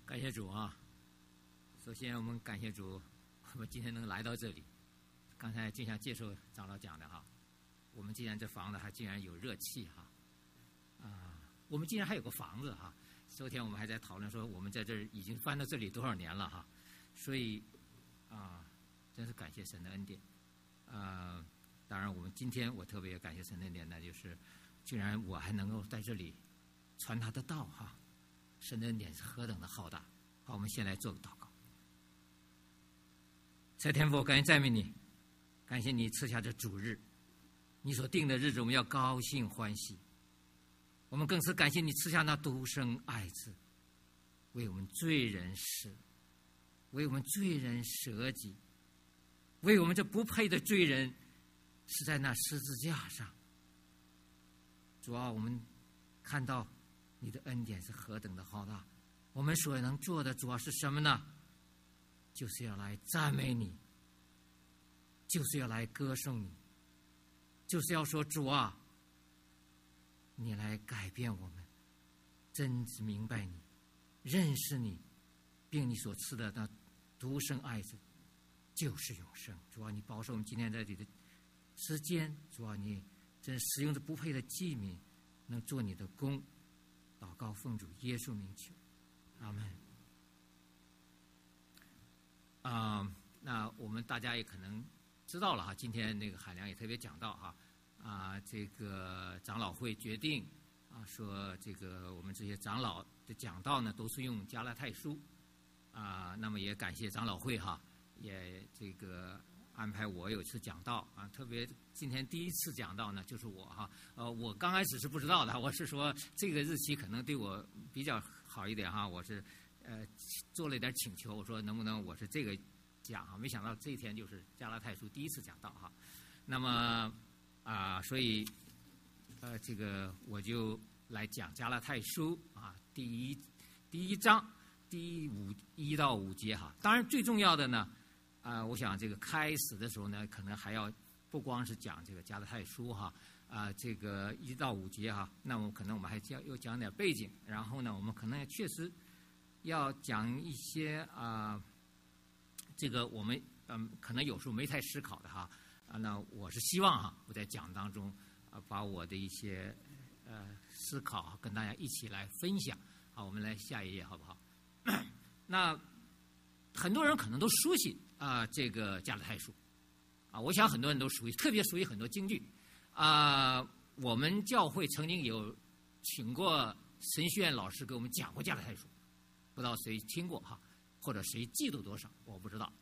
感谢主啊！首先，我们感谢主，我们今天能来到这里。刚才就像接受长老讲的哈，我们既然这房子还竟然有热气哈，我们竟然还有个房子哈。昨天我们还在讨论说，我们在这儿已经搬到这里多少年了哈，所以真是感谢神的恩典。当然，我们今天我特别感谢神的恩典，那就是竟然我还能够在这里传他的道哈。神的恩典是何等的浩大！好，我们先来做个祷告。天父，感谢赞美你，感谢你赐下这主日，你所定的日子，我们要高兴欢喜。我们更是感谢你赐下那独生爱子，为我们罪人死，为我们罪人舍己，为我们这不配的罪人是在那十字架上。主啊，我们看到你的恩典是何等的浩大，我们所能做的主要是什么呢？就是要来赞美你，就是要来歌颂你，就是要说主啊，你来改变我们，真知明白你，认识你，并你所赐的那独生爱子就是永生。主啊，你保守我们今天在这里的时间，主啊，你真使用这不配的器皿，能做你的工。祷告奉主耶稣名求，阿门。那我们大家也可能知道了哈，今天那个海良也特别讲到哈，这个长老会决定说这个我们这些长老的讲道呢都是用加拉太书那么也感谢长老会哈，也这个安排我有一次讲道特别今天第一次讲道呢就是我哈，我刚开始是不知道的，我是说这个日期可能对我比较好一点哈，我是做了一点请求，我说能不能我是这个讲哈，没想到这一天就是加拉太书第一次讲道哈，那么所以这个我就来讲加拉太书第一章第1到5节哈，当然最重要的呢。我想这个开始的时候呢，可能还要不光是讲这个加拉太书哈，这个1到5节哈，那么可能我们还又讲点背景，然后呢，我们可能也确实要讲一些这个我们可能有时候没太思考的哈，那我是希望我在讲当中把我的一些思考跟大家一起来分享。好，我们来下一页好不好？那很多人可能都熟悉这个加拉太书我想很多人都熟悉，特别熟悉很多经句我们教会曾经有请过神学院老师给我们讲过加拉太书，不知道谁听过哈，或者谁记住多少我不知道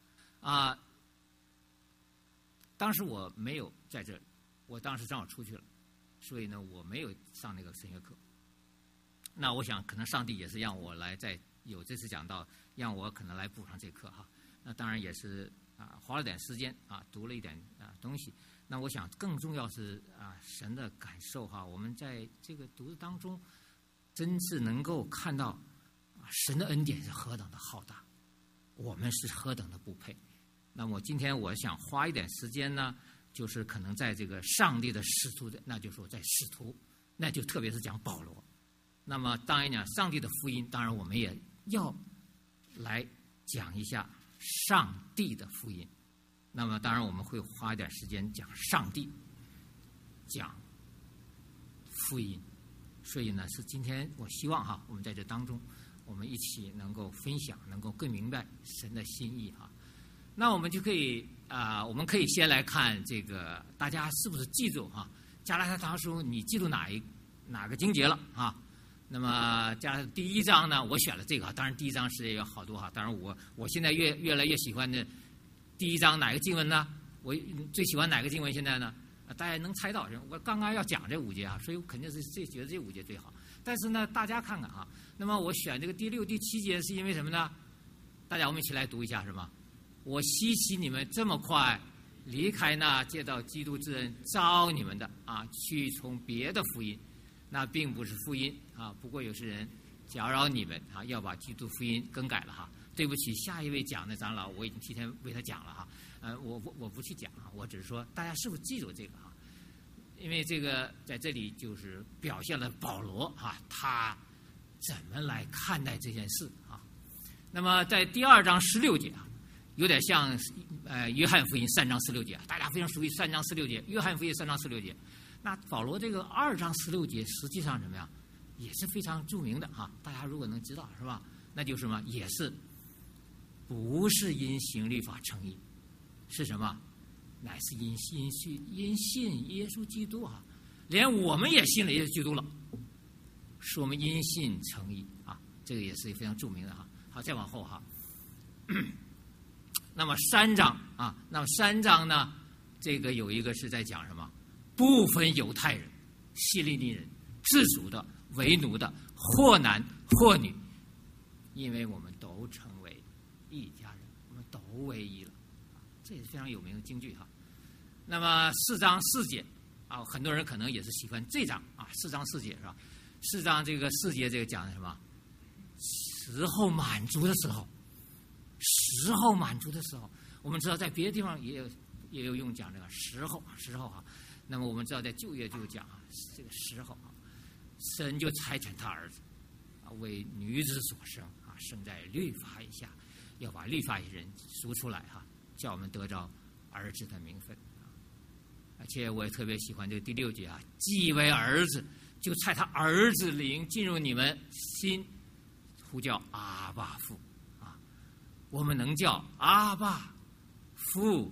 当时我没有在这里，我当时正好出去了，所以呢我没有上那个神学课。那我想可能上帝也是让我来再有这次讲道，让我可能来补上这课哈。那当然也是花了点时间读了一点东西。那我想更重要是神的感受哈，我们在这个读的当中，真是能够看到神的恩典是何等的浩大，我们是何等的不配。那么今天我想花一点时间呢，就是可能在这个上帝的使徒的，那就是说在使徒，那就特别是讲保罗。那么当然讲上帝的福音，当然我们也要来讲一下上帝的福音。那么当然我们会花一点时间讲上帝，讲福音。所以呢是今天我希望哈，我们在这当中我们一起能够分享，能够更明白神的心意哈。那我们就可以我们可以先来看这个，大家是不是记住哈？加拉太书你记住哪个经节了啊？那么加拉太第1章呢，我选了这个当然第1章是也有好多哈，当然我现在越来越喜欢的第1章哪个经文呢？我最喜欢哪个经文现在呢？大家能猜到，我刚刚要讲这5节所以我肯定是觉得这5节最好。但是呢，大家看看那么我选这个第6、第7节是因为什么呢？大家我们一起来读一下是吗？我稀奇你们这么快离开那借到基督之恩招你们的去从别的福音，那并不是福音不过有些人搅扰你们要把基督福音更改了对不起，下一位讲的长老我已经提前为他讲了我不去讲我只是说大家是不是记住这个因为这个在这里就是表现了保罗他怎么来看待这件事那么在第2章16节啊，有点像约翰福音3章16节，大家非常熟悉3章16节，约翰福音3章16节。那保罗这个2章16节实际上怎么样，也是非常著名的哈，大家如果能知道是吧？那就是什么，也是不是因行律法称义，是什么？乃是因信耶稣基督啊，连我们也信了耶稣基督了，是我们因信称义啊，这个也是非常著名的哈。好，再往后哈。那么3章啊，那么3章呢，这个有一个是在讲什么？不分犹太人、希利尼人、自主的、为奴的，或男或女，因为我们都成为一家人，我们都为一了。这也是非常有名的经句哈。那么4章4节啊，很多人可能也是喜欢这章啊，4章4节是吧？4章这个4节这个讲的什么？时候满足的时候，时候满足的时候，我们知道在别的地方也有用讲这个时候啊。那么我们知道在旧约就讲啊，这个时候啊，神就差遣他儿子啊，为女子所生啊，生在律法以下，要把律法以人赎出来哈，叫我们得着儿子的名分啊。而且我也特别喜欢这个第6节啊，既为儿子，就差他儿子灵进入你们心，呼叫阿爸父啊。我们能叫阿爸父，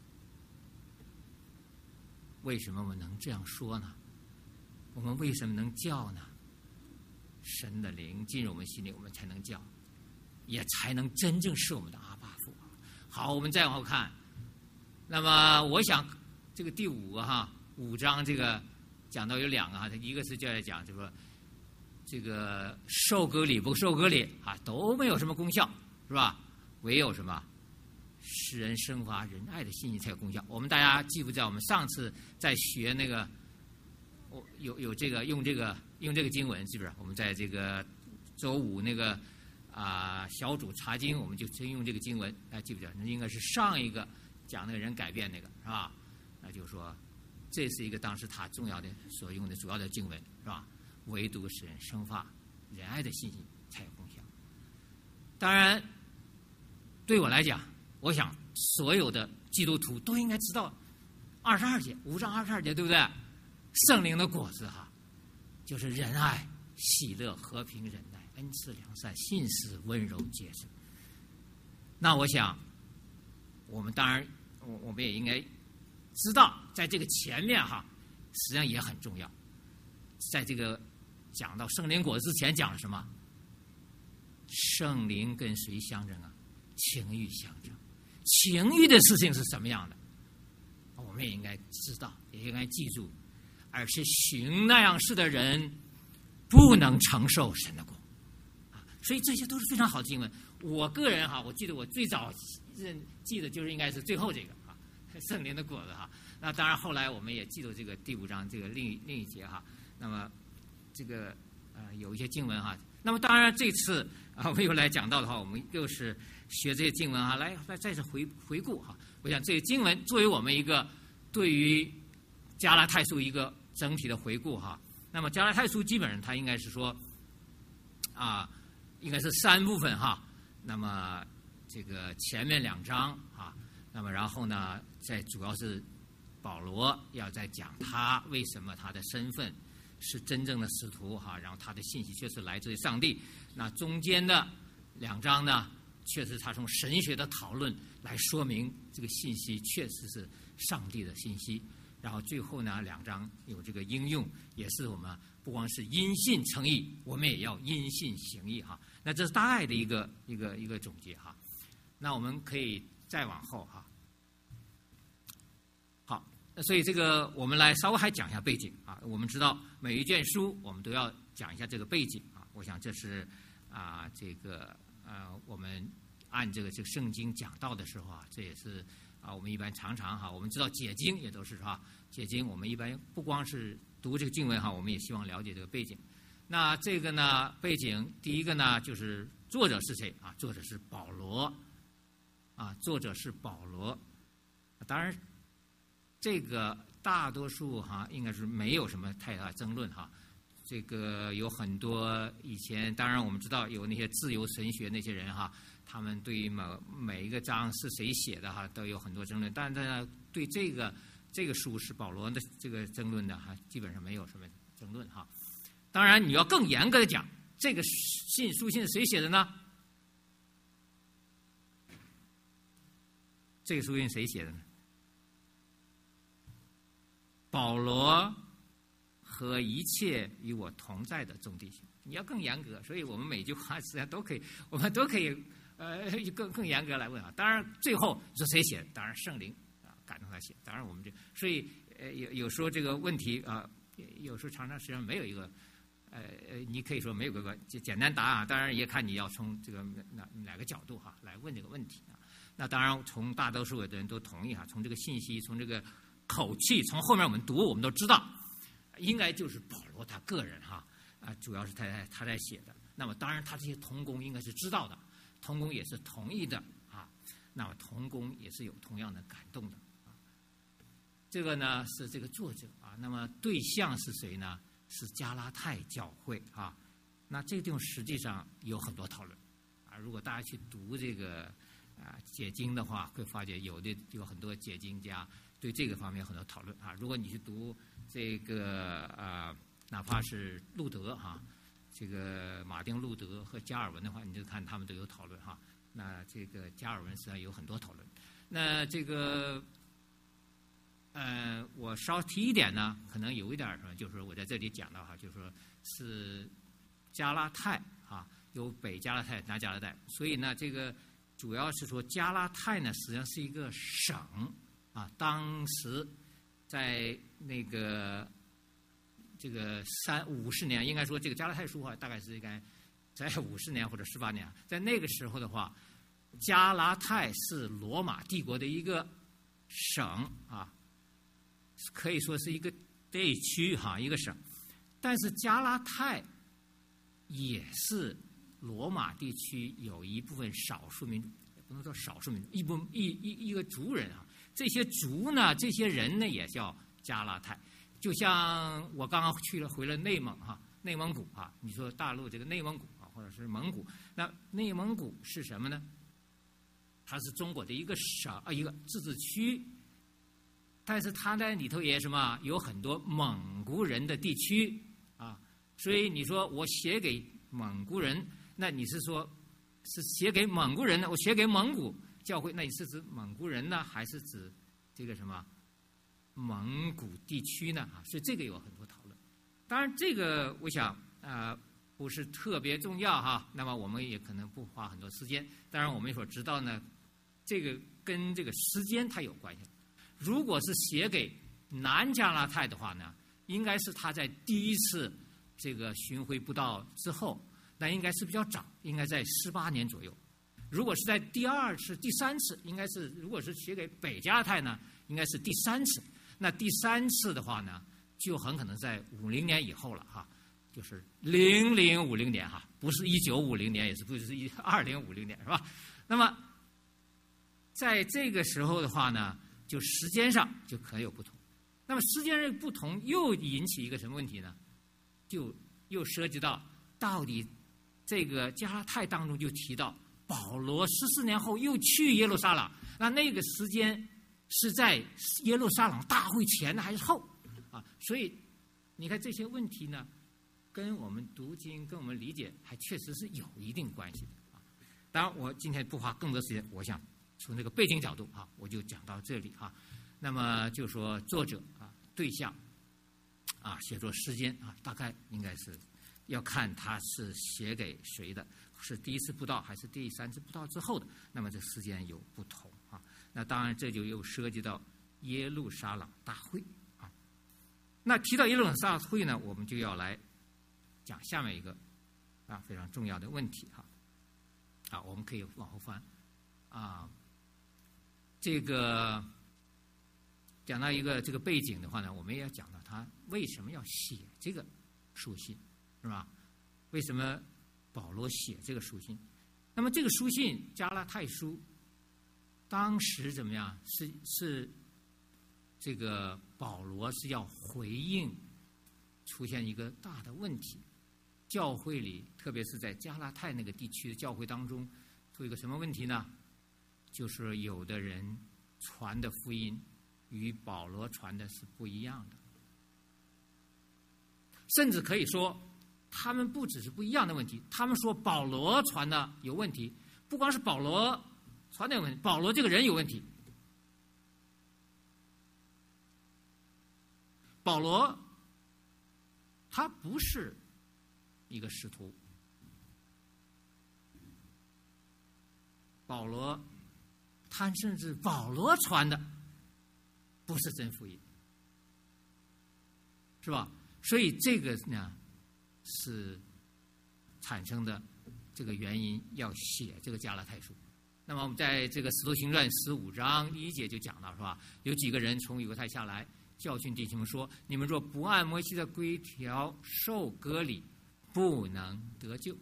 为什么我们能这样说呢？我们为什么能叫呢？神的灵进入我们心里，我们才能叫，也才能真正是我们的阿爸父。好，我们再往后看。那么我想这个第5个哈，5章这个讲到有2个哈，一个是就在讲这个受割礼不受割礼啊，都没有什么功效，是吧？唯有什么？使人生发仁爱的信息才有功效。我们大家记不记得我们上次在学那个，有这个用这个经文，是不是？我们在这个周5那个小组查经，我们就真用这个经文，大家记不记得？那应该是上一个讲那个人改变那个，是吧？那就是说，这是一个当时他重要的所用的主要的经文，是吧？唯独使人生发仁爱的信息才有功效。当然，对我来讲，我想所有的基督徒都应该知道22节，5章22节，对不对？圣灵的果子哈，就是仁爱、喜乐、和平、忍耐、恩慈、良善、信实、温柔、节制。那我想，我们当然，我们也应该知道，在这个前面哈，实际上也很重要。在这个讲到圣灵果子之前，讲了什么？圣灵跟谁相争啊？情欲相争。情欲的事情是什么样的？我们也应该知道，也应该记住。而是行那样事的人，不能承受神的国啊！所以这些都是非常好的经文。我个人哈，我记得我最早记得就是应该是最后这个啊，圣灵的果子哈。那当然后来我们也记住这个第5章这个另一节哈。那么这个有一些经文哈。那么当然这次我们又来讲到的话，我们又是学这些经文哈，来再次回顾哈。我想这些经文作为我们一个对于加拉太书一个整体的回顾哈。那么加拉太书基本上它应该是说应该是3部分哈。那么这个前面2章啊，那么然后呢，主要是保罗要在讲他为什么他的身份是真正的使徒哈，然后他的信息确实来自于上帝。那中间的2章呢，确实他从神学的讨论来说明这个信息确实是上帝的信息。然后最后呢，2章有这个应用，也是我们不光是因信称义，我们也要因信行义哈。那这是大概的一个总结哈。那我们可以再往后哈。好，所以这个我们来稍微还讲一下背景啊。我们知道每一卷书我们都要讲一下这个背景啊。我想这是我们按这个圣经讲道的时候啊，这也是我们一般常哈，我们知道解经也都是哈，解经我们一般不光是读这个经文哈，我们也希望了解这个背景。那这个呢，背景第一个呢，就是作者是谁啊？作者是保罗啊，作者是保罗。当然，这个大多数哈应该是没有什么太大争论哈。 这个有很多以前，当然我们知道有那些自由神学那些人哈，他们对于每一个章是谁写的哈，都有很多争论。但是呢，对这个书是保罗的这个争论的哈，基本上没有什么争论哈。当然，你要更严格的讲，这个书信是谁写的呢？这个书信谁写的呢？保罗和一切与我同在的众弟兄。你要更严格，所以我们每句话实际上都可以，我们都可以更严格来问啊。当然，最后说谁写的？当然圣灵啊感动他写。当然我们所以有时候这个问题啊，有时候常常实际上没有一个你可以说没有个简单答案。当然也看你要从这个哪个角度哈来问这个问题啊。那当然，从大多数的人都同意哈，从这个信息，从这个口气，从后面我们读，我们都知道，应该就是保罗他个人哈主要是他在写的。那么当然，他这些同工应该是知道的，同工也是同意的啊。那么同工也是有同样的感动的啊。这个呢是这个作者啊，那么对象是谁呢？是加拉太教会啊。那这个地方实际上有很多讨论啊。如果大家去读这个解经的话，会发觉有很多解经家对这个方面有很多讨论啊。如果你去读这个哪怕是路德哈，这个马丁路德和加尔文的话，你就看他们都有讨论哈。那这个加尔文实际上有很多讨论。那这个我稍提一点呢，可能有一点什么，就是说我在这里讲到哈，就是说是加拉太啊，有北加拉太、南加拉太，所以呢这个。主要是说加拉太呢，实际上是一个省啊。当时在那个这个50年，应该说这个加拉太书大概是应该在50年或者18年，在那个时候的话，加拉太是罗马帝国的一个省啊，可以说是一个地区哈，一个省。但是加拉太也是罗马地区有一部分少数民族，也不能说少数民族，一个族人啊。这些族呢，这些人呢，也叫加拉太。就像我刚刚回了内蒙哈，内蒙古啊，你说大陆这个内蒙古啊，或者是蒙古，那内蒙古是什么呢？它是中国的一个省一个自治区，但是它在里头也什么有很多蒙古人的地区啊，所以你说我写给蒙古人。那你是说，是写给蒙古人呢？我写给蒙古教会，那你是指蒙古人呢，还是指这个什么蒙古地区呢？所以这个有很多讨论。当然，这个我想不是特别重要哈。那么我们也可能不花很多时间。当然，我们所知道呢，这个跟这个时间它有关系。如果是写给南加拉太的话呢，应该是他在第一次这个巡回布道之后。那应该是比较早，应该在18年左右。如果是在第2次、第3次，应该是如果是写给北加拉太呢，应该是第3次。那第3次的话呢，就很可能在50年以后了哈，就是0050年哈，不是1950年，也是不是2050年是吧？那么在这个时候的话呢，就时间上就可能有不同。那么时间上不同，又引起一个什么问题呢？就又涉及到底。这个加拉太当中就提到保罗14年后又去耶路撒冷，那个时间是在耶路撒冷大会前呢还是后啊？所以你看这些问题呢，跟我们读经、跟我们理解还确实是有一定关系的啊。当然，我今天不花更多时间，我想从这个背景角度啊，我就讲到这里啊。那么就说作者啊、对象啊、写作时间啊，大概应该是。要看他是写给谁的，是第一次布道还是第3次布道之后的，那么这时间有不同啊。那当然这就又涉及到耶路撒冷大会啊。那提到耶路撒冷大会呢，我们就要来讲下面一个非常重要的问题哈。我们可以往后翻啊。这个讲到一个这个背景的话呢，我们也要讲到他为什么要写这个书信。是吧？为什么保罗写这个书信？那么这个书信加拉太书，当时怎么样？是这个保罗是要回应出现一个大的问题，教会里，特别是在加拉太那个地区的教会当中，出一个什么问题呢？就是有的人传的福音与保罗传的是不一样的，甚至可以说，他们不只是不一样的问题，他们说保罗传的有问题，不光是保罗传的有问题，保罗这个人有问题。保罗他不是一个使徒，保罗他甚至保罗传的不是真福音，是吧？所以这个呢是产生的这个原因，要写这个加拉太书。那么我们在这个《使徒行传》15章1节就讲到，是吧？有几个人从犹太下来，教训弟兄们说：“你们若不按摩西的规条受割礼，不能得救。”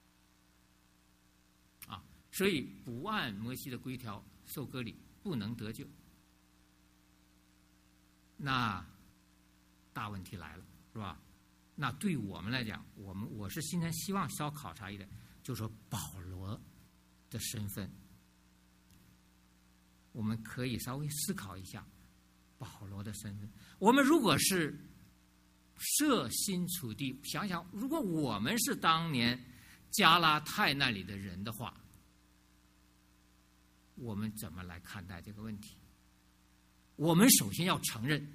啊，所以不按摩西的规条受割礼，不能得救。那大问题来了，是吧？那对我们来讲，我是今天希望稍考察一点，就是说保罗的身份，我们可以稍微思考一下保罗的身份。我们如果是设身处地想想，如果我们是当年加拉太那里的人的话，我们怎么来看待这个问题？我们首先要承认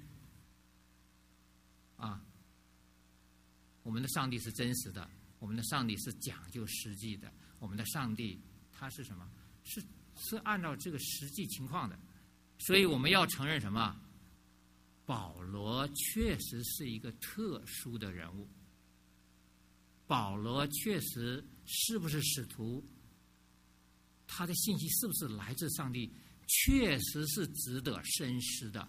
我们的上帝是真实的，我们的上帝是讲究实际的，我们的上帝他是什么？是按照这个实际情况的。所以我们要承认什么？保罗确实是一个特殊的人物，保罗确实是不是使徒，他的信息是不是来自上帝，确实是值得深思的。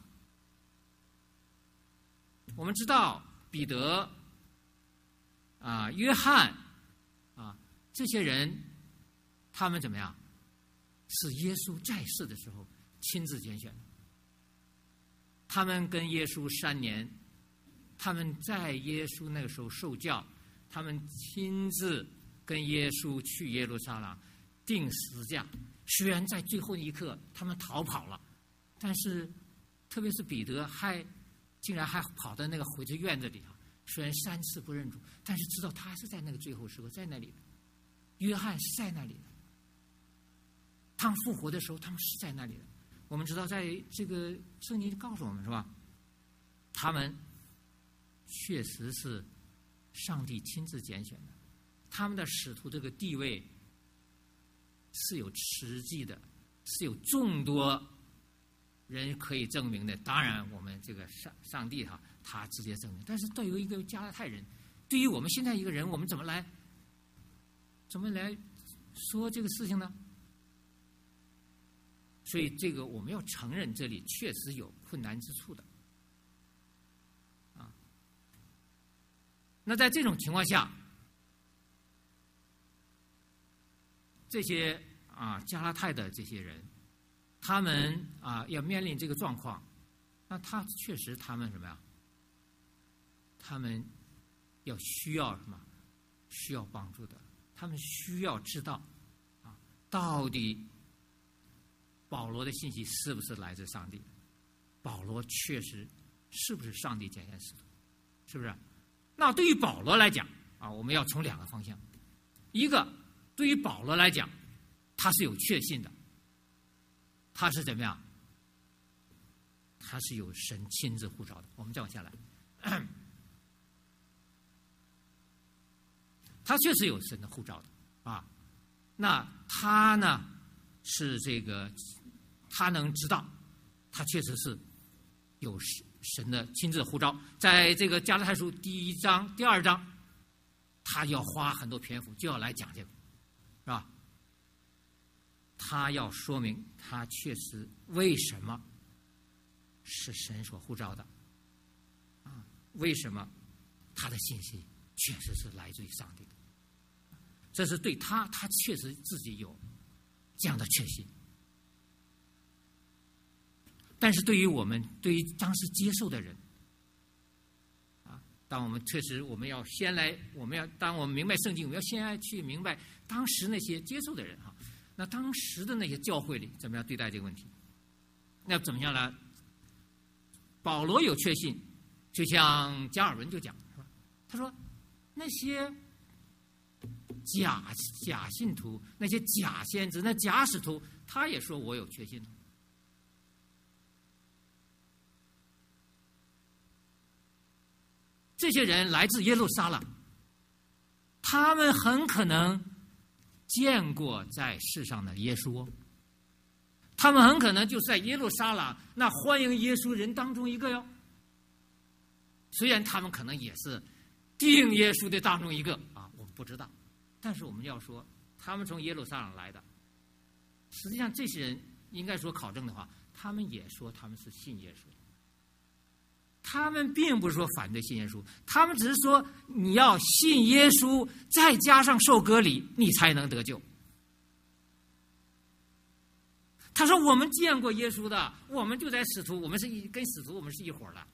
我们知道彼得约翰这些人，他们怎么样？是耶稣在世的时候亲自拣选的。他们跟耶稣3年，他们在耶稣那个时候受教，他们亲自跟耶稣去耶路撒冷钉十字架。虽然在最后一刻他们逃跑了，但是特别是彼得竟然还跑到那个回去院子里虽然3次不认主，但是知道他是在那个最后时刻在那里的。约翰是在那里的，他们复活的时候他们是在那里的。我们知道在这个圣经告诉我们，是吧？他们确实是上帝亲自拣选的，他们的使徒这个地位是有实际的，是有众多人可以证明的。当然我们这个上帝他直接证明，但是对于一个加拉太人，对于我们现在一个人，我们怎么来说这个事情呢？所以这个我们要承认这里确实有困难之处的那在这种情况下，这些加拉太的这些人，他们要面临这个状况，那确实他们什么呀？他们需要什么？需要帮助的。他们需要知道到底保罗的信息是不是来自上帝？保罗确实是不是上帝拣选使徒？是不是？那对于保罗来讲我们要从2个方向。一个，对于保罗来讲，他是有确信的，他是怎么样？他是有神亲自呼召的。我们再往下来，他确实有神的呼召的那他呢是这个，他能知道，他确实是有神的亲自的呼召。在这个加拉太书第1章、第2章，他要花很多篇幅就要来讲这个，是吧？他要说明他确实为什么是神所呼召的为什么他的信息确实是来自于上帝的。这是对他确实自己有这样的确信。但是对于我们，对于当时接受的人当我们确实我们要当我们明白圣经，我们要先来去明白当时那些接受的人哈，那当时的那些教会里怎么样对待这个问题？那怎么样呢？保罗有确信，就像加尔文就讲是吧？他说那些假信徒，那些假先知，那假使徒，他也说我有确信。这些人来自耶路撒冷，他们很可能见过在世上的耶稣，他们很可能就是在耶路撒冷那欢迎耶稣人当中一个哟。虽然他们可能也是定耶稣的当中一个啊，我们不知道，但是我们要说他们从耶路撒冷来的，实际上这些人应该说考证的话，他们也说他们是信耶稣。他们并不是说反对信耶稣，他们只是说你要信耶稣，再加上受割礼，你才能得救。他说我们见过耶稣的，我们就在使徒，我们是跟使徒我们是一伙的。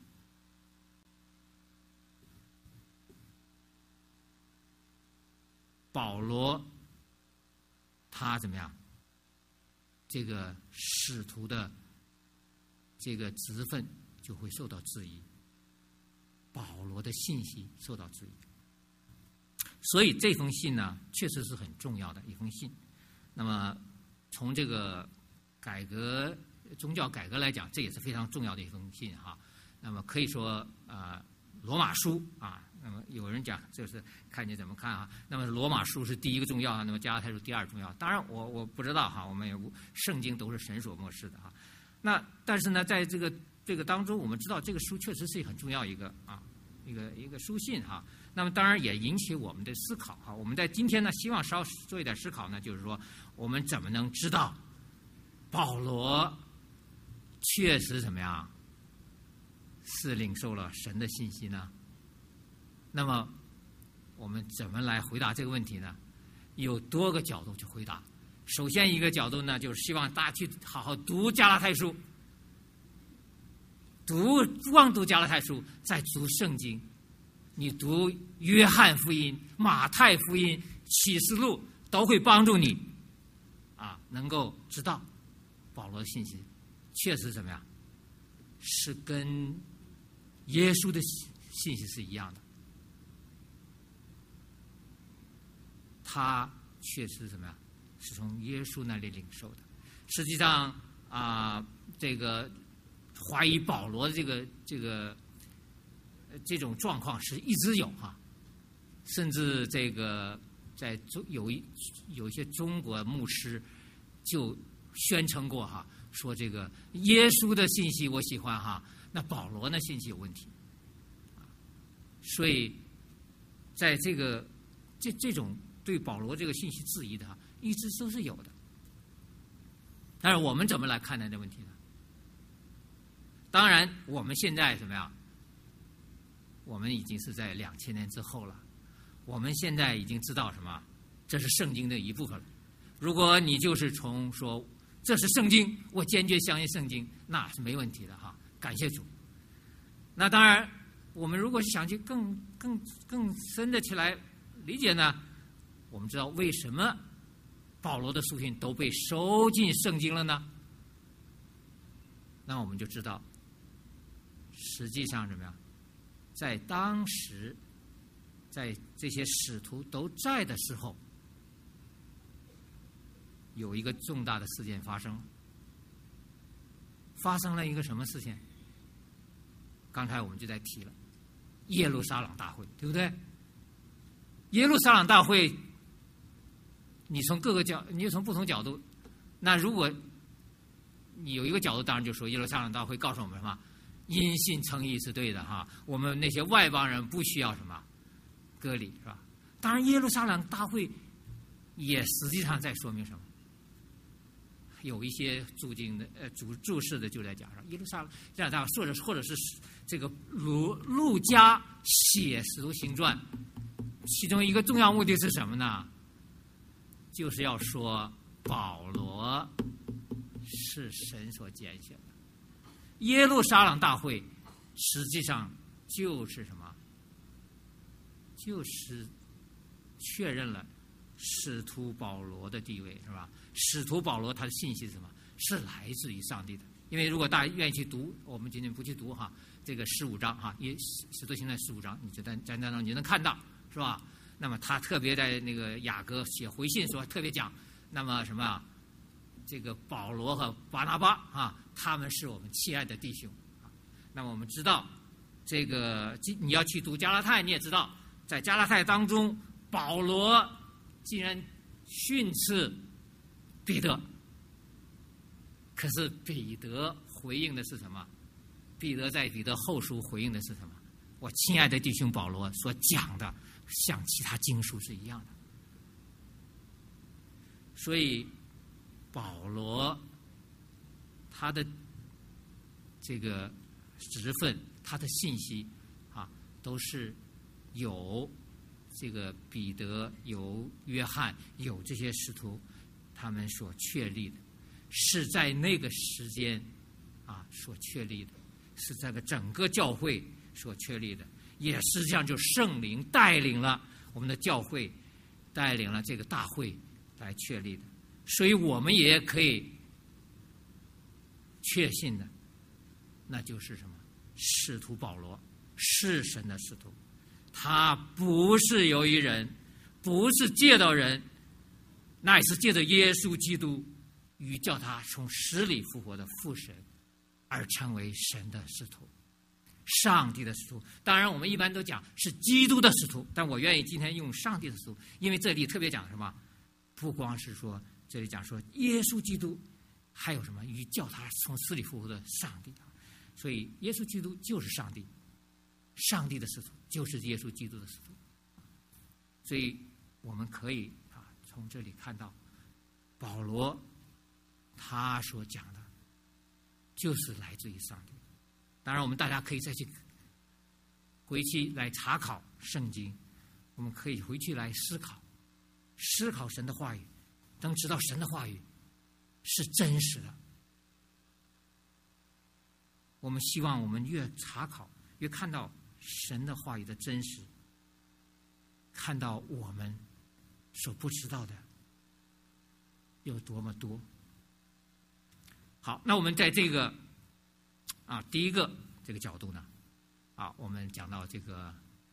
保罗他怎么样？这个使徒的这个职分就会受到质疑，保罗的信息受到质疑，所以这封信呢，确实是很重要的一封信。那么从这个宗教改革来讲，这也是非常重要的一封信哈。那么可以说罗马书啊，那么有人讲就是看你怎么看啊。那么罗马书是第一个重要，那么加拉太书第二重要。当然我不知道哈，我们也圣经都是神所默示的哈。那但是呢，在这个当中，我们知道这个书确实是很重要一个书信哈。那么当然也引起我们的思考哈。我们在今天呢，希望稍做一点思考呢，就是说我们怎么能知道保罗确实怎么样是领受了神的信息呢？那么我们怎么来回答这个问题呢？有多个角度去回答。首先一个角度呢，就是希望大家去好好读加拉太书，光读加拉太书，再读圣经。你读约翰福音、马太福音、启示录，都会帮助你能够知道保罗的信息确实怎么样，是跟耶稣的信息是一样的。他确实怎么样，是从耶稣那里领受的。实际上这个怀疑保罗的这种状况是一直有哈，甚至这个在有一些中国牧师就宣称过哈，说这个耶稣的信息我喜欢哈，那保罗的信息有问题。所以在这种对保罗这个信息质疑的一直都是有的。但是我们怎么来看待这问题呢？当然我们现在怎么样，我们已经是在2000年之后了，我们现在已经知道什么，这是圣经的一部分了。如果你就是从说这是圣经，我坚决相信圣经，那是没问题的哈，感谢主。那当然我们如果是想去更深的起来理解呢，我们知道为什么保罗的书信都被收进圣经了呢？那我们就知道实际上怎么样，在当时在这些使徒都在的时候，有一个重大的事件发生了一个什么事情？刚才我们就在提了耶路撒冷大会，对不对？耶路撒冷大会，你从不同角度，那如果你有一个角度，当然就说耶路撒冷大会告诉我们什么？因信称义是对的哈，我们那些外邦人不需要什么割礼，是吧？当然耶路撒冷大会也实际上在说明什么？有一些注释的就在讲上耶路撒冷这样大会，或者是这个路加写使徒行传，其中一个重要目的是什么呢？就是要说保罗是神所拣选的。耶路撒冷大会实际上就是什么？ 就是确认了使徒保罗的地位，是吧？使徒保罗他的信息是什么？是来自于上帝的。因为如果大家愿意去读，我们今天不去读哈，这个15章哈，使徒行传15章，你就在当中你能看到，是吧？那么他特别在那个雅各写回信时候特别讲，那么什么啊？这个保罗和巴拿巴啊，他们是我们亲爱的弟兄啊。那么我们知道，这个你要去读加拉太，你也知道，在加拉太当中，保罗竟然训斥彼得。可是彼得回应的是什么？彼得在彼得后书回应的是什么？我亲爱的弟兄保罗所讲的，像其他经书是一样的。所以保罗他的这个职分，他的信息啊，都是有这个彼得、有约翰、有这些使徒他们所确立的。是在那个时间啊所确立的，是这个整个教会所确立的，也实际上就圣灵带领了我们的教会，带领了这个大会来确立的。所以我们也可以确信的，那就是什么？使徒保罗是神的使徒，他不是由于人，不是借到人，那也是借着耶稣基督与叫他从死里复活的父神而成为神的使徒，上帝的使徒。当然我们一般都讲是基督的使徒，但我愿意今天用上帝的使徒，因为这里特别讲什么？不光是说这里讲说耶稣基督，还有什么与叫他从死里复活的上帝。所以耶稣基督就是上帝，上帝的使徒就是耶稣基督的使徒。所以我们可以从这里看到保罗他所讲的就是来自于上帝。当然我们大家可以再去回去来查考圣经，我们可以回去来思考神的话语，能知道神的话语是真实的。我们希望我们越查考越看到神的话语的真实，看到我们所不知道的有多么多。好，那我们在这个第一个这个角度呢，我们讲到这个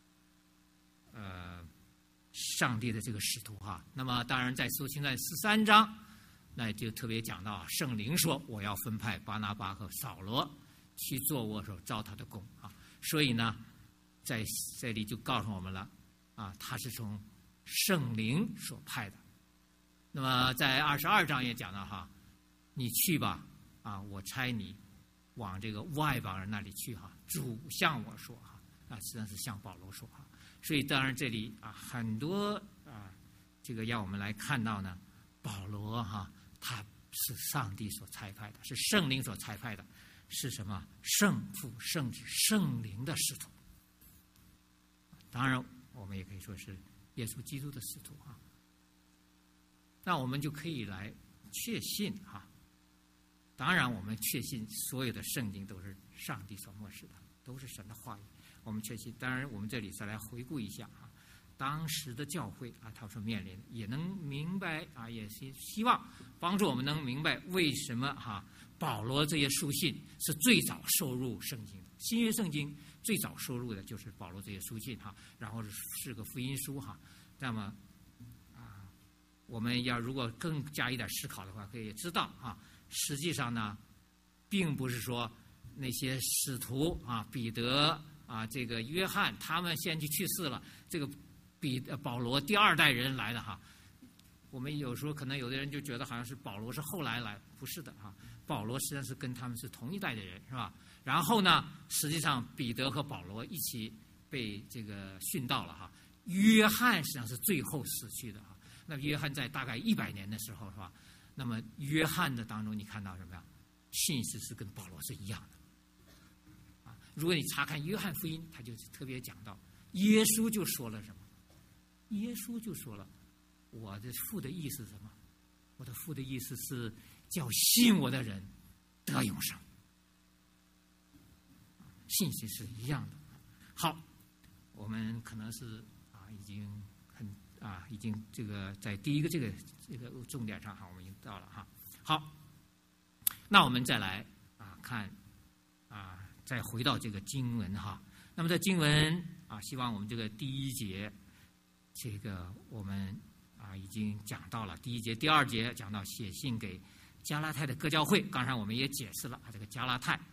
上帝的这个使徒那么当然在使徒行传13章，那就特别讲到圣灵说我要分派巴拿巴和扫罗去做我所召他的工所以呢，在这里就告诉我们了他是从圣灵所派的。那么在22章也讲到你去吧我差你往这个外邦人那里去主向我说实际上是向保罗说所以当然这里很多这个要我们来看到呢，保罗他是上帝所差派的，是圣灵所差派的，是什么？圣父、圣子、圣灵的使徒。当然我们也可以说是耶稣基督的使徒那我们就可以来确信当然我们确信所有的圣经都是上帝所默示的，都是神的话语，我们确信。当然我们这里再来回顾一下当时的教会他所面临也能明白也希望帮助我们能明白为什么保罗这些书信是最早收入圣经的。新约圣经最早收入的就是保罗这些书信然后是个福音书那么我们要如果更加一点思考的话，可以知道实际上呢，并不是说那些使徒彼得这个约翰他们先去世了，这个保罗第二代人来的我们有时候可能有的人就觉得好像是保罗是后来来，不是的保罗实际上是跟他们是同一代的人，是吧？然后呢，实际上彼得和保罗一起被这个殉道了约翰实际上是最后死去的那约翰在大概100年的时候，是吧？那么约翰的当中你看到什么呀？信息是跟保罗是一样的如果你查看约翰福音，他就特别讲到耶稣就说了什么？耶稣就说了我的父的意思是什么？我的父的意思是叫信我的人得永生。信息是一样的。好，我们可能是已经这个在第一个这个重点上哈，我们已经到了哈。好，那我们再来看再回到这个经文哈。那么这经文希望我们这个第一节，这个我们已经讲到了第一节，第二节讲到写信给加拉太的各教会，刚才我们也解释了这个加拉太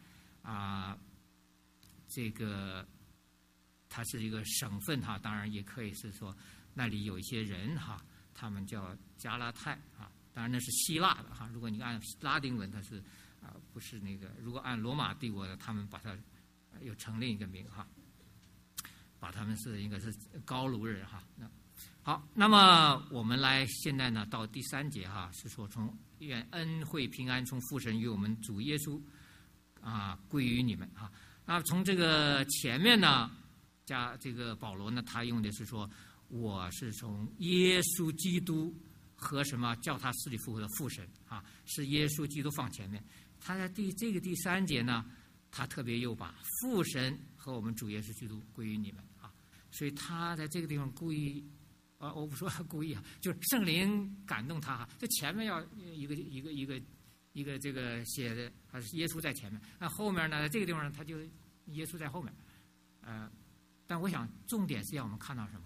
这个它是一个省份哈，当然也可以是说那里有一些人哈，他们叫加拉太当然那是希腊的哈。如果你按拉丁文，它是不是那个？如果按罗马帝国的，他们把它又成另一个名哈，把他们应该是高卢人哈。好，那么我们来现在呢到第三节哈，是说从愿恩惠平安从父神与我们主耶稣归于你们哈。那从这个前面呢，这个保罗呢，他用的是说，我是从耶稣基督和什么叫他死里复活的父神是耶稣基督放前面。他在这个第三节呢，他特别又把父神和我们主耶稣基督归于你们所以他在这个地方故意我不说故意就是圣灵感动他这前面要一个这个写的还是耶稣在前面，那后面呢，在这个地方他就耶稣在后面但我想重点是让我们看到什么？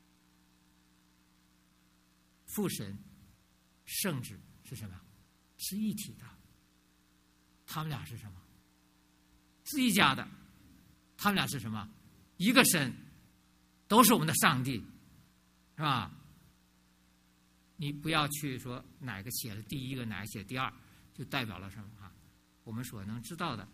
父神圣子是什么？是一体的。他们俩是什么？是一家的。他们俩是什么？一个神，都是我们的上帝，是吧？你不要去说哪个写了第一个，哪个写第二，就代表了什么我们所能知道的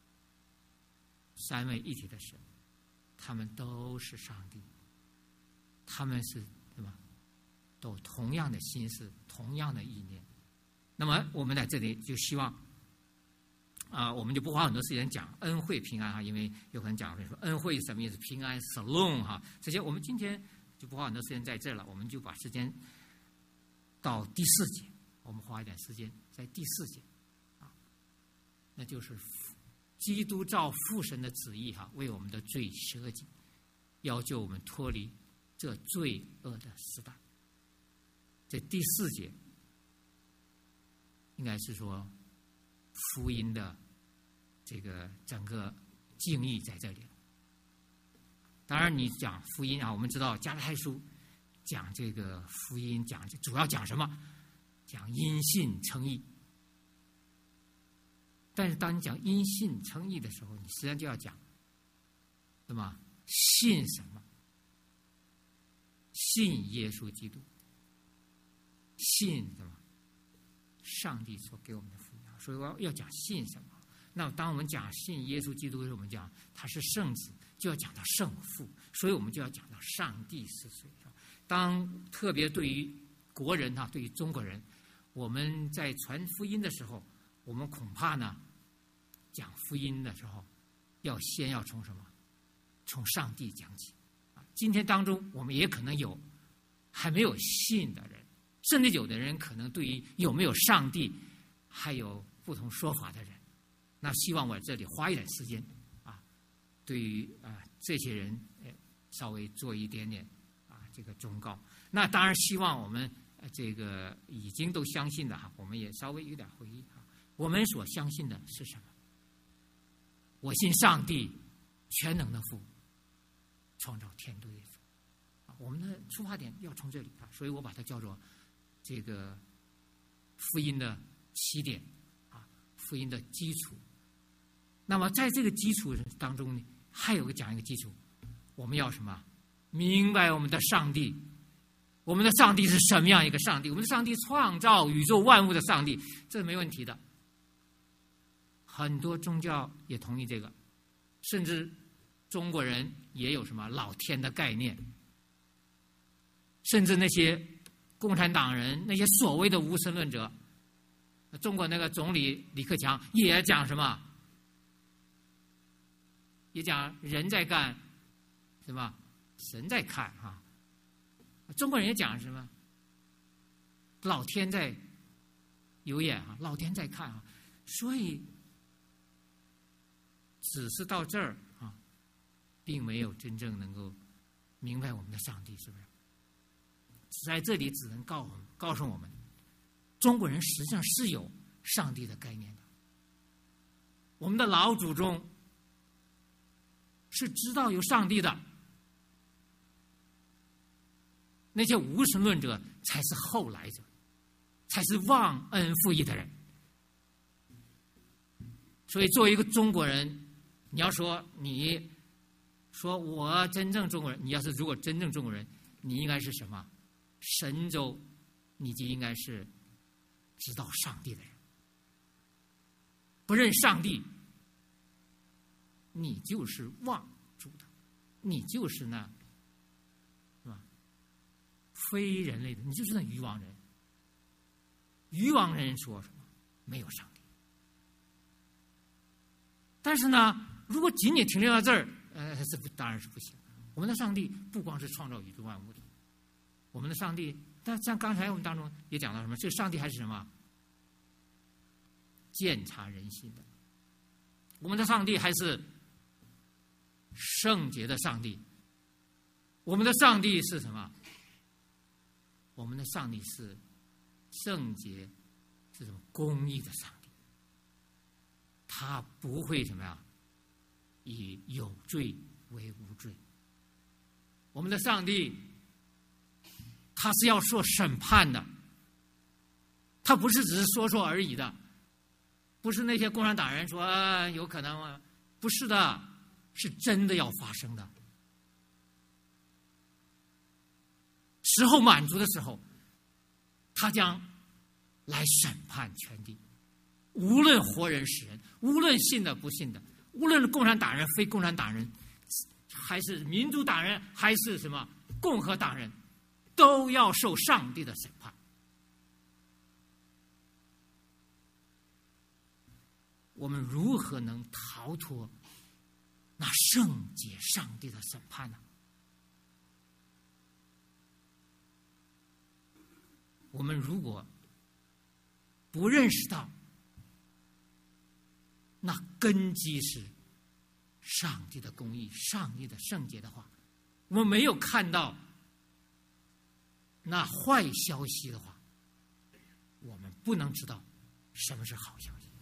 三位一体的神，他们都是上帝，他们是对吧？都有同样的心思，同样的意念。那么我们在这里就希望我们就不花很多时间讲恩惠平安因为有可能讲说恩惠什么意思，平安 shalom 这些我们今天就不花很多时间在这儿了，我们就把时间到第四节，我们花一点时间在第四节那就是基督照父神的旨意为我们的罪舍己，要救我们脱离这罪恶的时代。这第四节应该是说福音的这个整个敬意在这里了。当然你讲福音我们知道加拉太书讲这个福音主要讲什么？讲因信称义。但是当你讲因信称义的时候，你实际上就要讲什么？信什么？信耶稣基督，信什么？上帝所给我们的福音。所以我要讲信什么？那当我们讲信耶稣基督的时候，我们讲他是圣子，就要讲到圣父，所以我们就要讲到上帝是谁。当特别对于国人对于中国人，我们在传福音的时候，我们恐怕呢讲福音的时候先要从什么？从上帝讲起今天当中我们也可能有还没有信的人，甚至有的人可能对于有没有上帝还有不同说法的人。那希望我这里花一点时间对于这些人稍微做一点点这个忠告。那当然希望我们这个已经都相信的我们也稍微有点回忆我们所相信的是什么？我信上帝全能的父，创造天地的主我们的出发点要从这里所以我把它叫做这个福音的起点福音的基础。那么在这个基础当中呢，还有讲一个基础，我们要什么？明白我们的上帝，我们的上帝是什么样一个上帝？我们的上帝创造宇宙万物的上帝，这是没问题的。很多宗教也同意这个，甚至中国人也有什么老天的概念，甚至那些共产党人，那些所谓的无神论者，中国那个总理李克强也讲什么？也讲人在干什么，神在看中国人也讲什么？老天在有眼老天在看所以只是到这儿并没有真正能够明白我们的上帝，是不是？在这里只能告诉我们，中国人实际上是有上帝的概念的。我们的老祖宗是知道有上帝的，那些无神论者才是后来者，才是忘恩负义的人。所以作为一个中国人，你要说我真正中国人，你要是如果真正中国人，你应该是什么？神州，你就应该是知道上帝的人。不认上帝，你就是忘主的，你就是那是吧？非人类的，你就是那愚妄人。愚妄人说什么？没有上帝。但是呢，如果仅仅停留到这儿，这当然是不行。我们的上帝不光是创造宇宙万物的，我们的上帝，但像刚才我们当中也讲到什么？这个上帝还是什么？鉴察人心的。我们的上帝还是圣洁的上帝。我们的上帝是什么？我们的上帝是圣洁，是什么？公义的上帝。他不会什么呀？以有罪为无罪。我们的上帝，他是要做审判的，他不是只是说而已的，不是那些共产党人说有可能吗？不是的，是真的要发生的。时候满足的时候，他将来审判全地，无论活人死人，无论信的不信的，无论是共产党人非共产党人，还是民主党人，还是什么共和党人，都要受上帝的审判。我们如何能逃脱那圣洁上帝的审判呢？我们如果不认识到那根基是上帝的公义、上帝的圣洁的话，我们没有看到那坏消息的话，我们不能知道什么是好消息。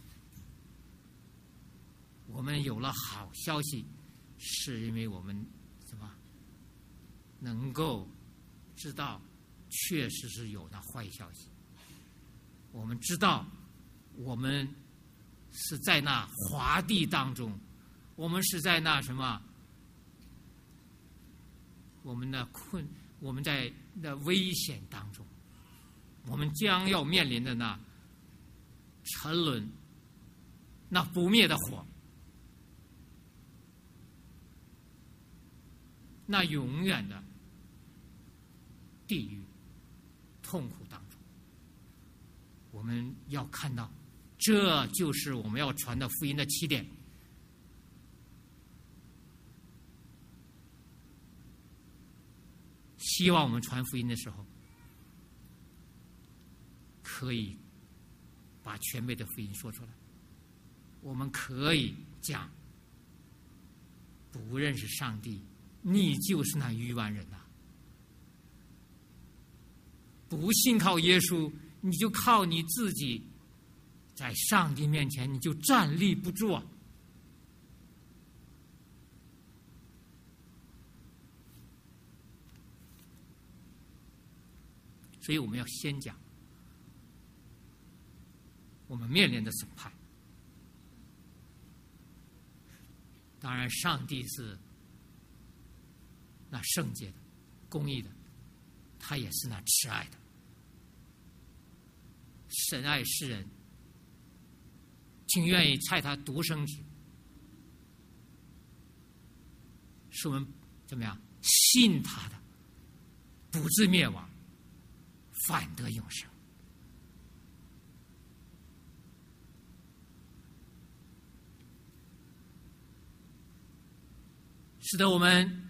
我们有了好消息，是因为我们什么？能够知道确实是有那坏消息。我们知道我们是在那滑地当中，我们是在那什么？我们在那危险当中，我们将要面临的那沉沦、那不灭的火、那永远的地狱痛苦当中，我们要看到，这就是我们要传的福音的起点。希望我们传福音的时候，可以把全备的福音说出来。我们可以讲，不认识上帝，你就是那愚顽人呐！不信靠耶稣，你就靠你自己，在上帝面前你就站立不住啊！所以我们要先讲我们面临的审判。当然，上帝是那圣洁的、公义的，他也是那慈爱的。神爱世人，竟愿意差他独生子，使我们怎么样信他的，不至灭亡，反得永生。使得我们，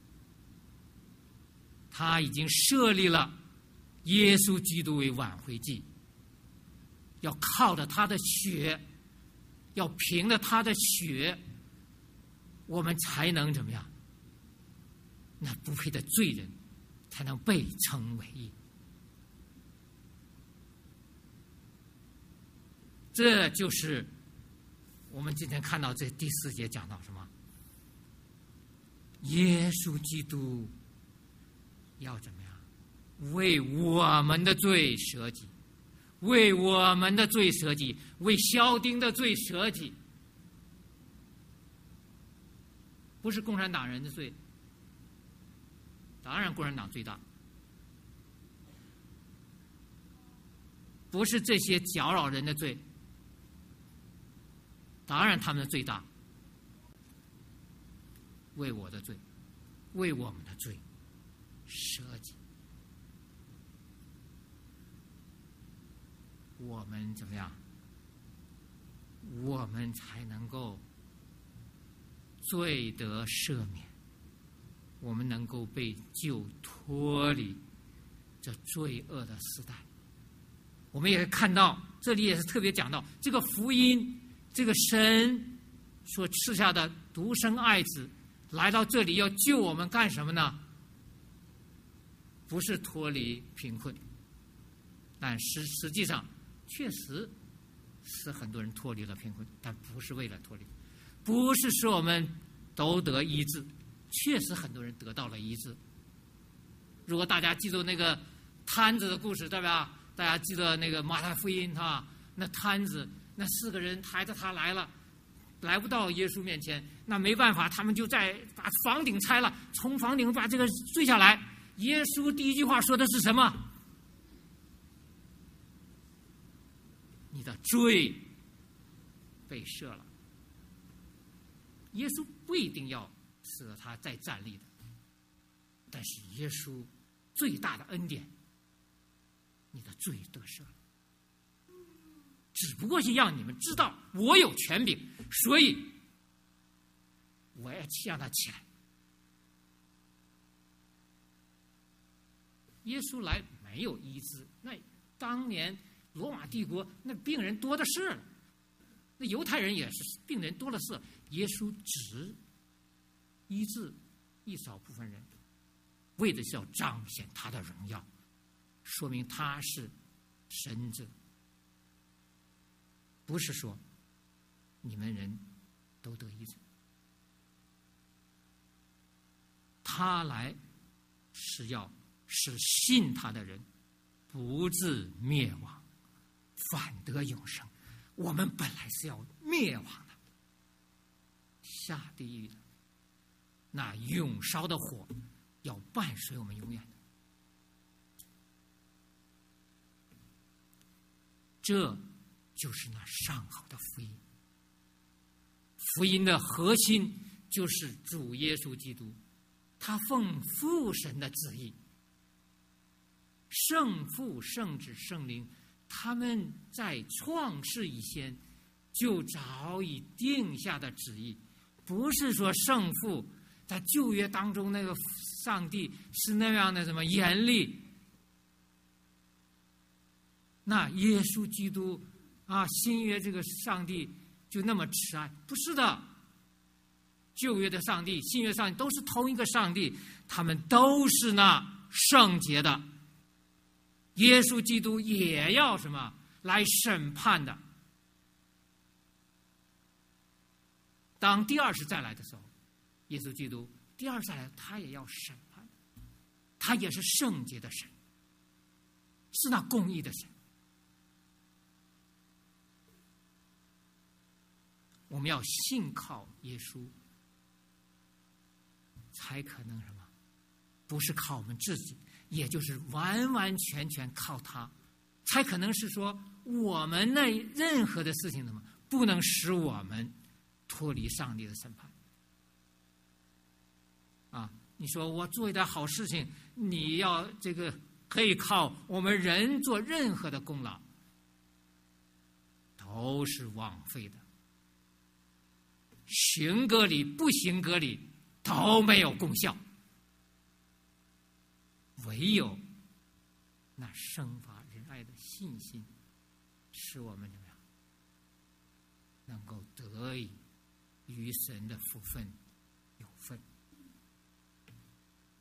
他已经设立了耶稣基督为挽回祭，要靠着他的血，要凭着他的血，我们才能怎么样那不配的罪人才能被称为义。这就是我们今天看到这第4节讲到什么？耶稣基督要怎么样？为我们的罪舍己，为我们的罪舍己，为小丁的罪舍己。不是共产党人的罪，当然共产党最大，不是这些搅扰人的罪，当然他们的最大。为我的罪，为我们的罪舍己，我们怎么样？我们才能够罪得赦免，我们能够被救脱离这罪恶的时代。我们也看到，这里也是特别讲到这个福音，这个神所赐下的独生爱子来到这里要救我们干什么呢？不是脱离贫困，但实际上确实是很多人脱离了贫困，但不是为了脱离，不是使我们都得医治，确实很多人得到了医治。如果大家记住那个摊子的故事，对吧？大家记得那个马太福音那摊子，那4个人抬着他来了，来不到耶稣面前，那没办法，他们就把房顶拆了，从房顶把这个坠下来。耶稣第一句话说的是什么？你的罪被赦了。耶稣不一定要使他再站立的，但是耶稣最大的恩典，你的罪得赦了。只不过是让你们知道我有权柄，所以我要让他起来。耶稣来没有医治，那当年罗马帝国那病人多的是了，那犹太人也是病人多的是，耶稣只医治一少部分人，为的是要彰显他的荣耀，说明他是神者，不是说你们人都得医治。他来是要使信他的人不至灭亡，反得永生。我们本来是要灭亡的，下地狱的，那永烧的火要伴随我们永远的。这就是那上好的福音。福音的核心就是主耶稣基督，他奉父神的旨意，圣父、圣子、圣灵，他们在创世以前就早已定下的旨意，不是说圣父在旧约当中那个上帝是那样的什么严厉，那耶稣基督新约这个上帝就那么慈爱，不是的。旧约的上帝、新约上帝都是同一个上帝，他们都是那圣洁的。耶稣基督也要什么来审判的。当第二次再来的时候，耶稣基督第二次再来，他也要审判，他也是圣洁的神，是那公义的神。我们要信靠耶稣，才可能什么？不是靠我们自己，也就是完完全全靠他，才可能是说我们那任何的事情什么不能使我们脱离上帝的审判。你说我做一点好事情，你要这个可以靠我们人做任何的功劳，都是枉费的。行割礼不行割礼都没有功效，唯有那生发仁爱的信心，使我们怎么样能够得以与神的福分有份。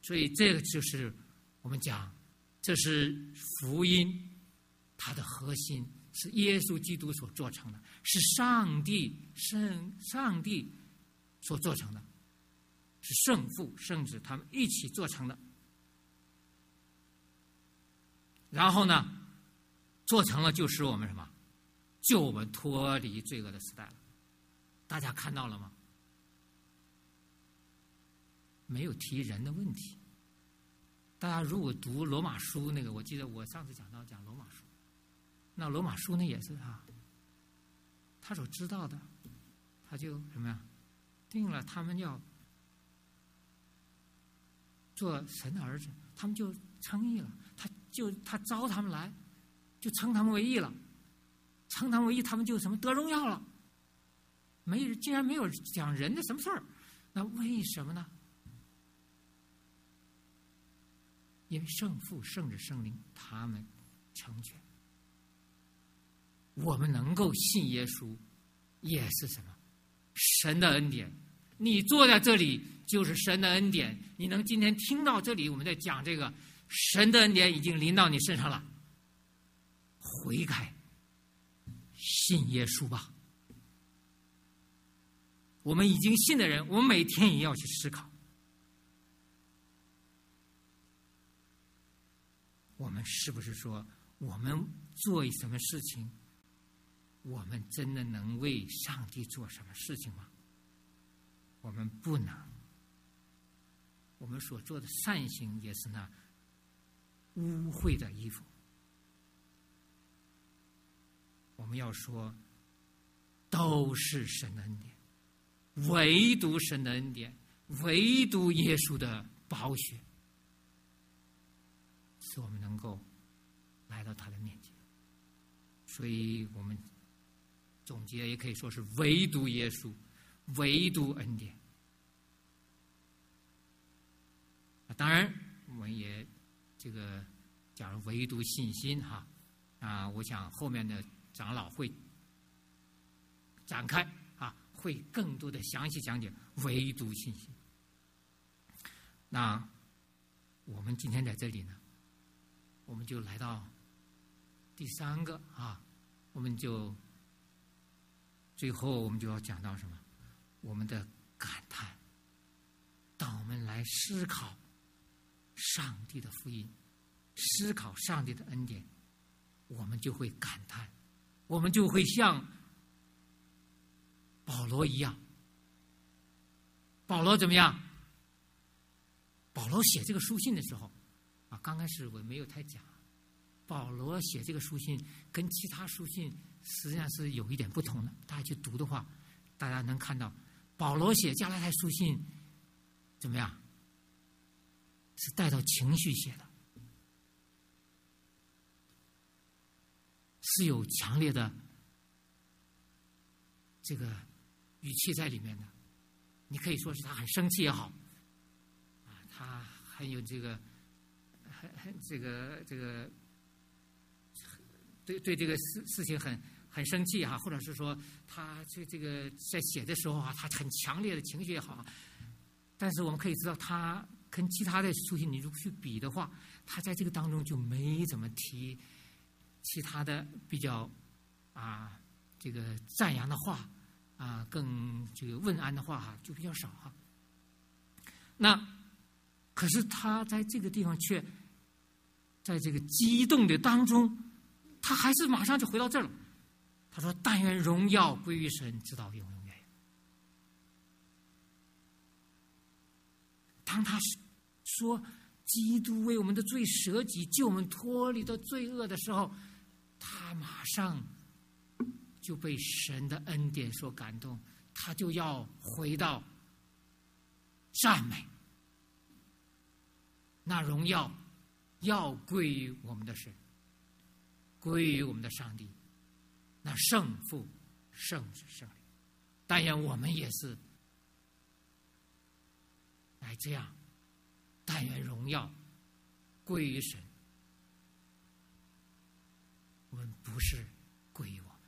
所以这个就是我们讲，这是福音它的核心，是耶稣基督所做成的，是上帝所做成的，是圣父圣子他们一起做成的。然后呢，做成了就使我们什么？救我们脱离罪恶的时代了。大家看到了吗？没有提人的问题。大家如果读罗马书那个，我记得我上次讲罗马书，那罗马书呢也是他所知道的，他就什么呀？定了他们要做神的儿子，他们就称义了。他招他们来，就称他们为义了。称他们为义，他们就什么得荣耀了。竟然没有讲人的什么事儿，那为什么呢？因为圣父、圣子、圣灵他们成全。我们能够信耶稣，也是什么？神的恩典。你坐在这里就是神的恩典。你能今天听到这里，我们在讲这个，神的恩典已经临到你身上了。悔改，信耶稣吧。我们已经信的人，我们每天也要去思考，我们是不是说，我们做什么事情，我们真的能为上帝做什么事情吗？我们不能。我们所做的善行也是那污秽的衣服。我们要说，都是神的恩典，唯独神的恩典，唯独耶稣的宝血，使我们能够来到他的面前。所以我们总结也可以说是唯独耶稣，唯独恩典。当然我们也这个讲唯独信心我想后面的长老会展开会更多的详细讲解唯独信心。那我们今天在这里呢，我们就来到第三个我们就最后我们就要讲到什么？我们的感叹。当我们来思考上帝的福音，思考上帝的恩典，我们就会感叹，我们就会像保罗一样。保罗怎么样？保罗写这个书信的时候刚开始我没有太讲，保罗写这个书信跟其他书信实际上是有一点不同的。大家去读的话，大家能看到保罗写加拉太书信怎么样？是带到情绪写的，是有强烈的这个语气在里面的。你可以说是他很生气也好他很有这个对这个事情很生气或者是说他这个在写的时候他很强烈的情绪也好。但是我们可以知道，他跟其他的书信你如果去比的话，他在这个当中就没怎么提其他的比较这个赞扬的话更这个问安的话就比较少那可是他在这个地方却在这个激动的当中，他还是马上就回到这儿了。他说：“但愿荣耀归于神，直到永永远远。”当他说基督为我们的罪舍己，救我们脱离的罪恶的时候，他马上就被神的恩典所感动，他就要回到赞美。那荣耀要归于我们的神，归于我们的上帝，那圣父、圣子、圣灵。但愿我们也是来这样，但愿荣耀归于神，我们不是归于我们。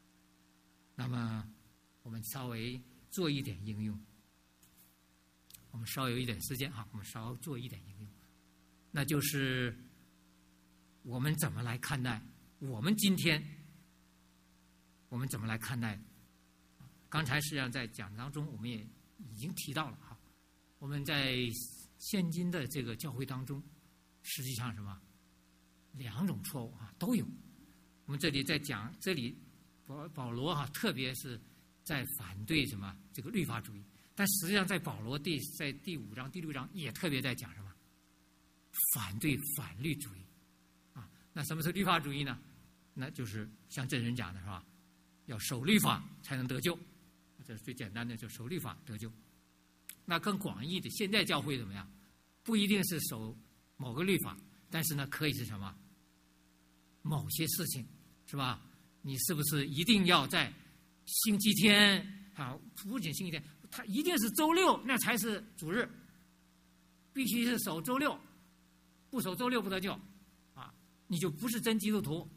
那么我们稍微做一点应用， 我们稍有一点时间我们稍做一点应用，那就是我们怎么来看待我们今天，我们怎么来看待？刚才实际上在讲当中我们也已经提到了我们在现今的这个教会当中，实际上什么两种错误都有。我们这里在讲，这里保罗特别是在反对什么这个律法主义，但实际上在保罗在第5章第6章也特别在讲什么反对反律主义那什么是律法主义呢？那就是像这人讲的是吧，要守律法才能得救，这是最简单的，就守律法得救。那更广义的现在教会怎么样？不一定是守某个律法，但是呢可以是什么某些事情，是吧？你是不是一定要在星期天不仅星期天，它一定是周六那才是主日，必须是守周六，不守周六不得救你就不是真基督徒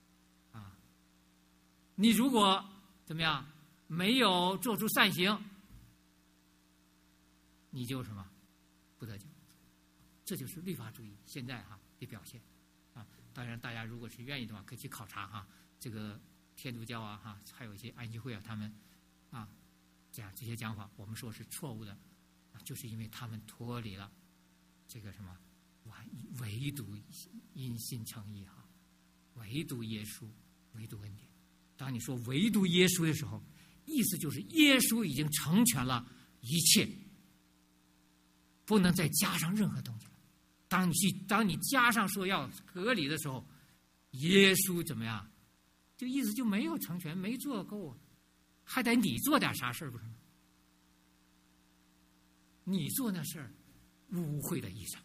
你如果怎么样没有做出善行，你就什么不得救。这就是律法主义现在的表现当然大家如果是愿意的话可以去考察这个天主教还有一些安息会他们讲这些讲法，我们说是错误的就是因为他们脱离了这个什么唯独因信称义唯独耶稣，唯独恩典。当你说唯独耶稣的时候，意思就是耶稣已经成全了一切，不能再加上任何东西了。当你加上说要隔离的时候，耶稣怎么样？就意思就没有成全，没做够，还得你做点啥事儿不是吗？你做那事儿，污秽的衣裳。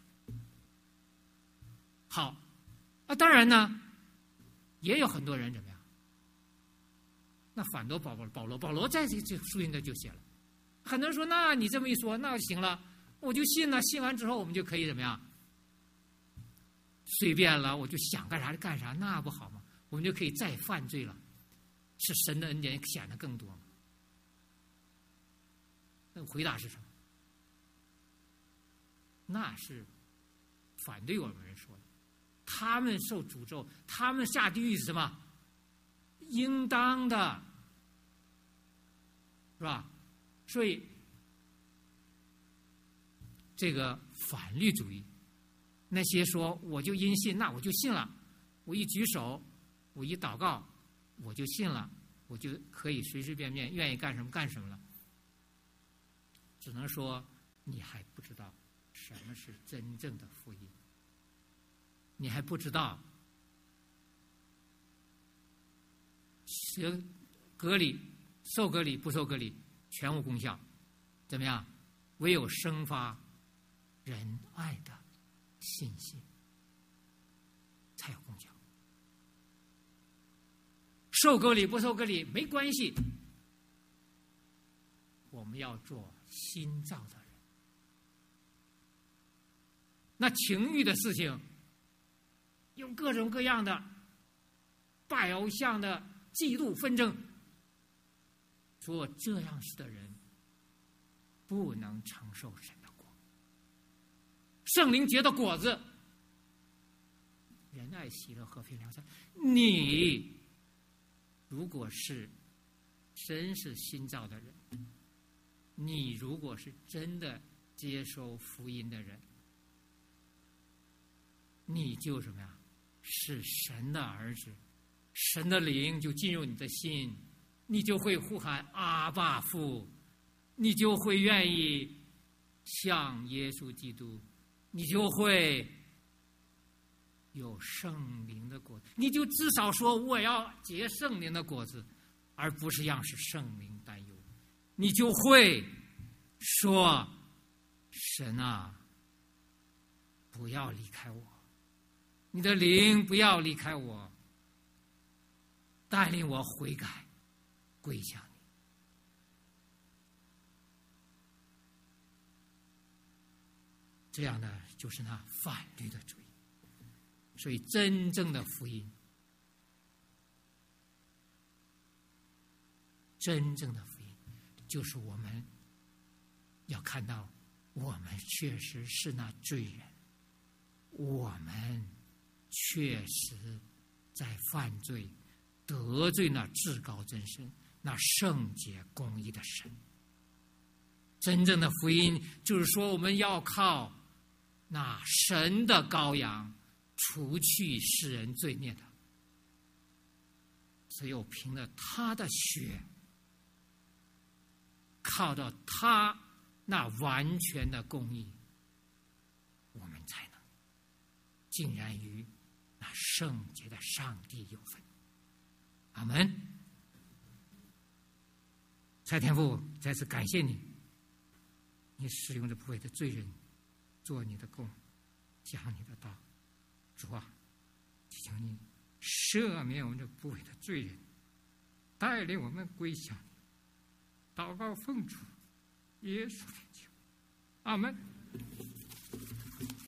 好，当然呢，也有很多人怎么样？那反驳保罗在这书信的就写了，很多人说，那你这么一说，那行了，我就信了，信完之后我们就可以怎么样？随便了，我就想干啥就干啥，那不好吗？我们就可以再犯罪了，是神的恩典显得更多吗？那回答是什么？那是反对我们人说的，他们受诅咒，他们下地狱是什么？应当的，是吧？所以这个反律主义，那些说我就因信，那我就信了，我一举手，我一祷告，我就信了，我就可以随随便便愿意干什么干什么了。只能说你还不知道什么是真正的福音，你还不知道隔离、受隔离、不受隔离全无功效，怎么样？唯有生发仁爱的信心才有功效。受隔离不受隔离没关系，我们要做新造的人。那情欲的事情，有各种各样的拜偶像的嫉妒纷争，做这样式的人不能承受神的国。圣灵结的果子，仁爱、喜乐、和平、良善。你如果是真是新造的人，你如果是真的接受福音的人，你就什么呀？是神的儿子，神的灵就进入你的心，你就会呼喊阿爸父，你就会愿意像耶稣基督，你就会有圣灵的果子，你就至少说我要结圣灵的果子，而不是让是圣灵担忧。你就会说神啊，不要离开我，你的灵不要离开我，带领我悔改归向你。这样呢，就是那反律的主义。所以真正的福音，真正的福音就是我们要看到我们确实是那罪人，我们确实在犯罪，得罪那至高真神，那圣洁公义的神。真正的福音就是说，我们要靠那神的羔羊除去世人罪孽的，只有凭着他的血，靠到他那完全的公义，我们才能竟然与那圣洁的上帝有分。阿门。蔡天父，再次感谢你，你使用这不为的罪人做你的工，讲你的道。主啊，求你赦免我们这不为的罪人，带领我们归向你。祷告奉主耶稣的名求，阿门。